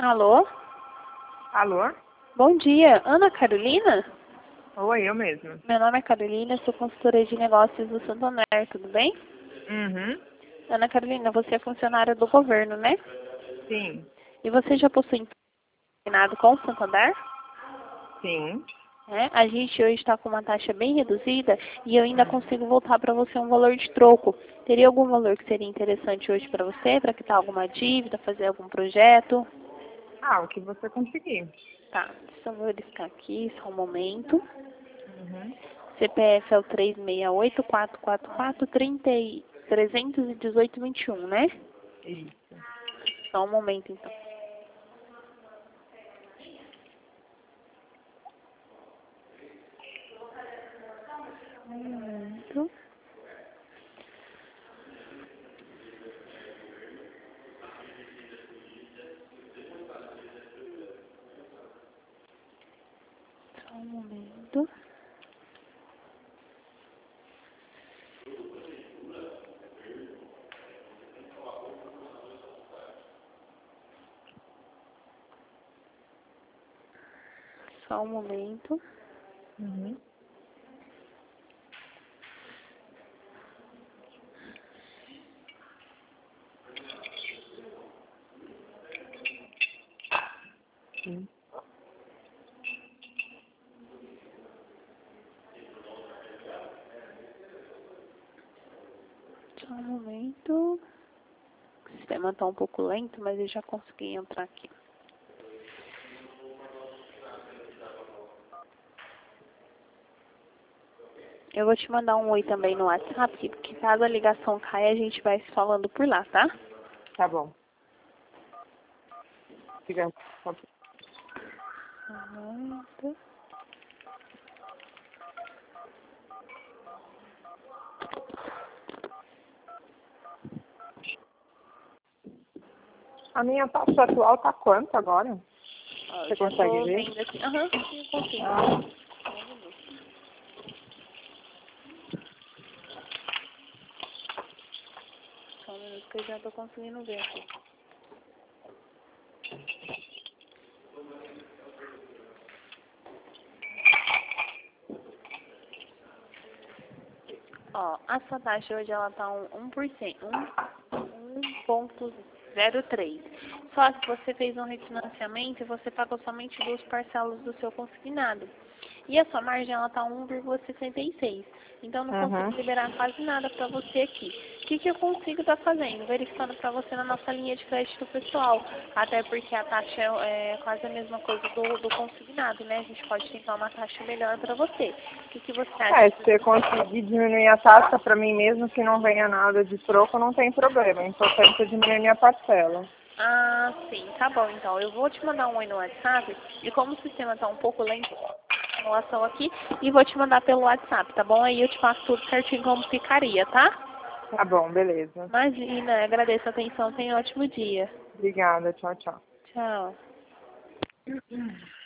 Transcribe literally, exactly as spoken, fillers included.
Alô? Alô? Bom dia, Ana Carolina? Oi, eu mesma. Meu nome é Carolina, sou consultora de negócios do Santander, tudo bem? Uhum. Ana Carolina, você é funcionária do governo, né? Sim. E você já possui empenado com o Santander? Sim. É, a gente hoje está com uma taxa bem reduzida e eu ainda consigo voltar para você um valor de troco. Teria algum valor que seria interessante hoje para você, para quitar alguma dívida, fazer algum projeto? Ah, o que você conseguir. Tá, deixa eu verificar aqui, só um momento. Uhum. C P F é o três seis oito, quatro quatro quatro, três zero, trezentos e dezoito, vinte e um, né? Isso. Só um momento, então. Um momento. Só um momento. Só um momento. Uhum. Sim. Só um momento. O sistema está um pouco lento, mas eu já consegui entrar aqui. Eu vou te mandar um oi também no WhatsApp, porque caso a ligação caia, a gente vai se falando por lá, tá? Tá bom. Obrigada. Muito. A minha taxa atual tá quanto agora? Ó, eu Você já consegue tô ver? vendo aqui. Aham, sim, eu consigo. Ah, Só um minuto. Só um minuto que eu já tô conseguindo ver aqui. Ó, a sua taxa hoje ela tá um, um por cento, um, um ponto zero três. Só que você fez um refinanciamento e você pagou somente duas parcelas do seu consignado. E a sua margem ela tá um vírgula sessenta e seis. Então eu não consigo uhum. liberar quase nada para você aqui. O que, que eu consigo estar fazendo? Verificando para você na nossa linha de crédito pessoal. Até porque a taxa é, é quase a mesma coisa do, do consignado, né? A gente pode tentar uma taxa melhor para você. O que, que você É, acha? se você conseguir diminuir a taxa pra mim mesmo que não venha nada de troco, não tem problema. O importante é diminuir minha parcela. Ah, sim, tá bom então. Eu vou te mandar um oi no WhatsApp e como o sistema tá um pouco lento em relação aqui, e vou te mandar pelo WhatsApp, tá bom? Aí eu te passo tudo certinho como ficaria, tá? Tá bom, beleza. Imagina, agradeço a atenção, tenha um ótimo dia. Obrigada, tchau, tchau. Tchau.